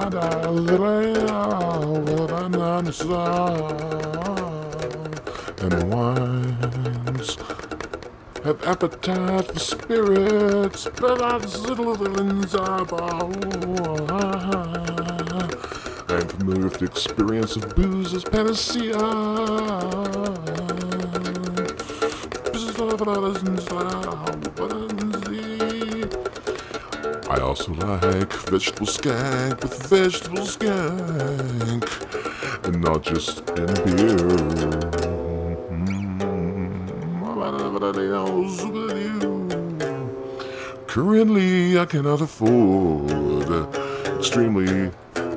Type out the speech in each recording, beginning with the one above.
And wines have appetite for spirits, but that's little inside. I am familiar with the experience of booze as panacea. I also like vegetable skank with vegetable skank, and not just in beer. Currently, I cannot afford extremely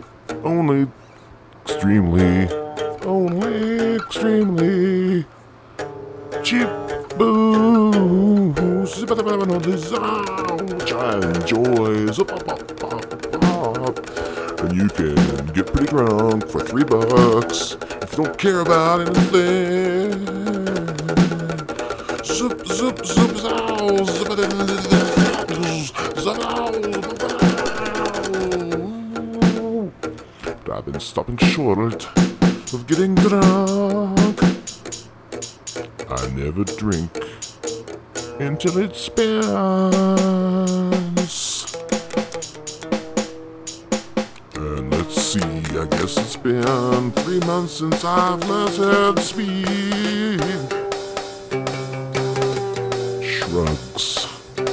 cheap booze, which I enjoy. And you can get pretty drunk for $3 if you don't care about anything. I've been stopping short of getting drunk. I never drink until it spins. And let's see, I guess it's been 3 months since I've last had speed. Shrugs.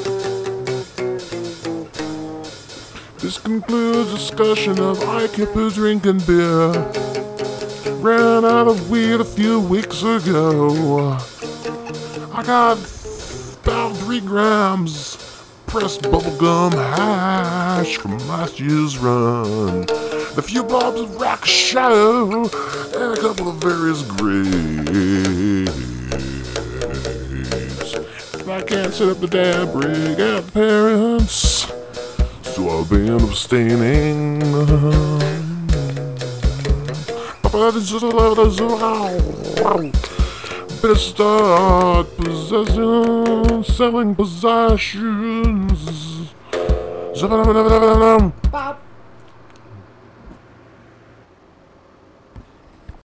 This concludes discussion of Ikepu drinking beer. Ran out of weed a few weeks ago. I got about 3 grams pressed bubblegum hash from last year's run. A few blobs of rack shadow and a couple of various grapes. I can't set up the dab rig at the parents, so I've been abstaining. Better start selling possessions.